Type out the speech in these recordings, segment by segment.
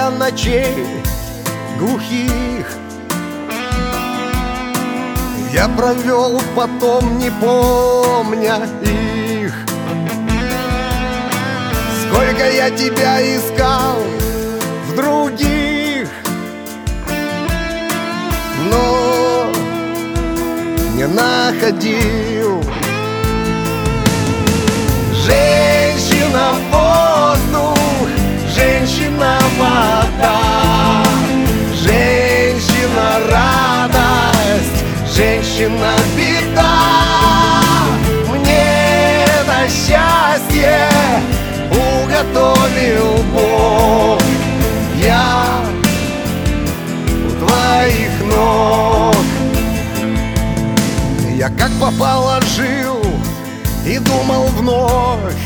для ночей глухих. Я провел потом, не помня их. Сколько я тебя искал в других, но не находил. Женщина воздух, женщина вода, женщина радость, женщина беда. Мне на счастье уготовил Бог. Я у твоих ног. Я как попало жил и думал вновь,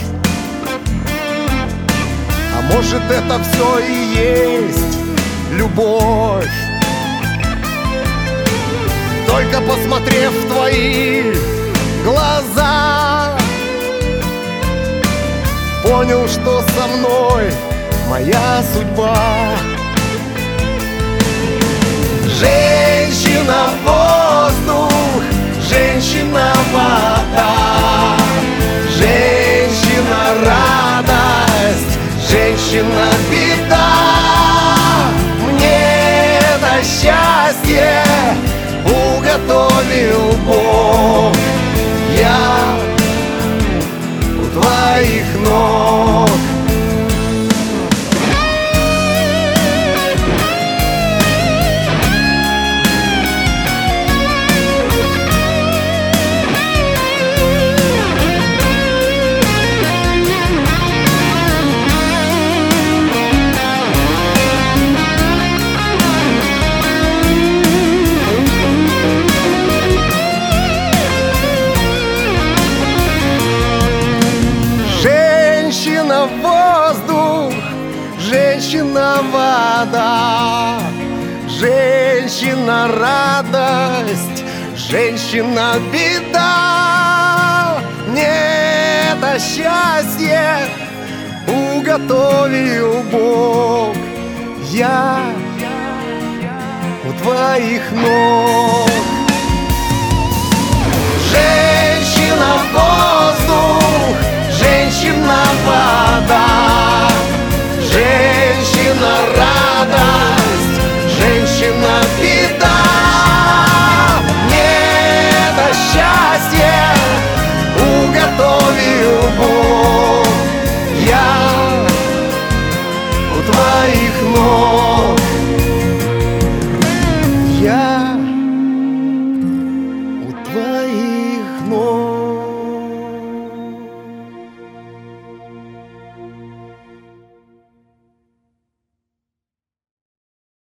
а может, это все и есть любовь. Только посмотрев в твои глаза, понял, что со мной моя судьба. Женщина воздух, женщина вода, женщина радость, женщина беда. Мне на счастье уготовил Бог. Я у твоих ног. Женщина воздух, женщина вода, женщина радость, женщина беда. Мне это счастье уготовил Бог. Я у твоих ног. Женщина воздух, женщина